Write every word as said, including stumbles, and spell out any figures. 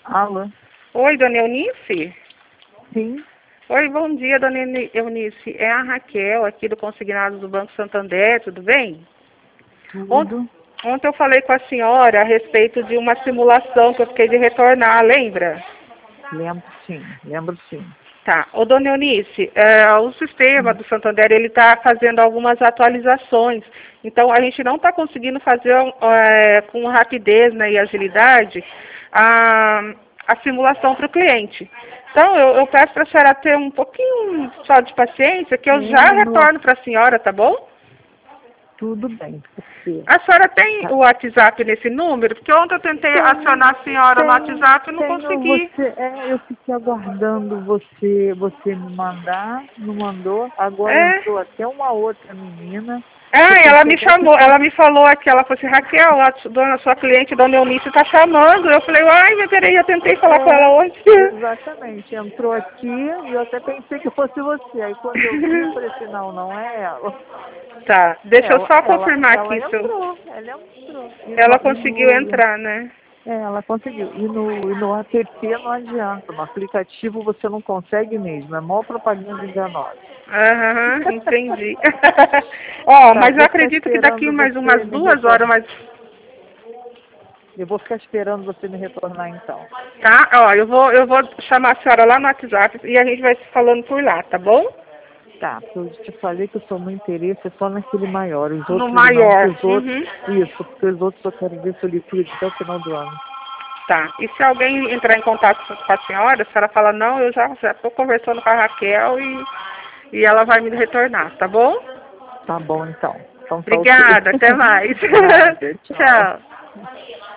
Alô? Oi, dona Eunice? Sim, Oi, bom dia, dona Euni- Eunice. É a Raquel, aqui do Consignado do Banco Santander, tudo bem? Ont- tudo. Ontem eu falei com a senhora a respeito de uma simulação que eu fiquei de retornar, lembra? Lembro sim, lembro sim. Tá. Ô, dona Eunice, é, o sistema Hum. do Santander, ele está fazendo algumas atualizações. Então, a gente não está conseguindo fazer é, com rapidez, né, e agilidade a, a simulação para o cliente. Então, eu, eu peço para a senhora ter um pouquinho só de paciência, que eu já É, no, retorno para a senhora, tá bom? tudo bem, porque A senhora tem tá. o WhatsApp nesse número? Porque ontem eu tentei Tenho, acionar a senhora no tenho, WhatsApp e não tenho consegui. você. É, eu fiquei aguardando você, você me mandar, não mandou. Agora É. entrou até uma outra menina. Eu Ah, ela pensei me até que chamou, fosse. ela me falou aqui, ela falou assim, Raquel, a su- dona, sua cliente, dona Eunice, está chamando. Eu falei, ai, mas peraí, eu tentei falar com ela É, hoje. exatamente. Entrou aqui e eu até pensei que fosse você. Aí quando eu vi, eu falei assim, não, não é ela. Tá, deixa eu Ela, só ela, confirmar ela aqui se eu... entrou, ela entrou. E Ela no, e conseguiu no, entrar, né? é, ela conseguiu. E no, e no app não adianta. No aplicativo você não consegue mesmo. É maior propaganda enganosa. Aham, entendi. Ó, Tá, mas eu vou ficar acredito que daqui esperando mais você umas me duas horas, retornar. mas... Eu vou ficar esperando você me retornar então. Tá, ó, eu vou, eu vou chamar a senhora lá no WhatsApp e a gente vai se falando por lá, tá bom? Tá, porque eu te falei que o seu meu interesse é só naquele maior. Os No outros não, porque maior. os outros. Uhum. Isso, porque os outros eu quero ver se eu liquido até o final do ano. Tá. E se alguém entrar em contato com a senhora, a senhora fala, não, eu já estou conversando com a Raquel e, e ela vai me retornar, tá bom? Tá bom então. Então tá ok. Obrigada, até mais. Nada, tchau. Tchau.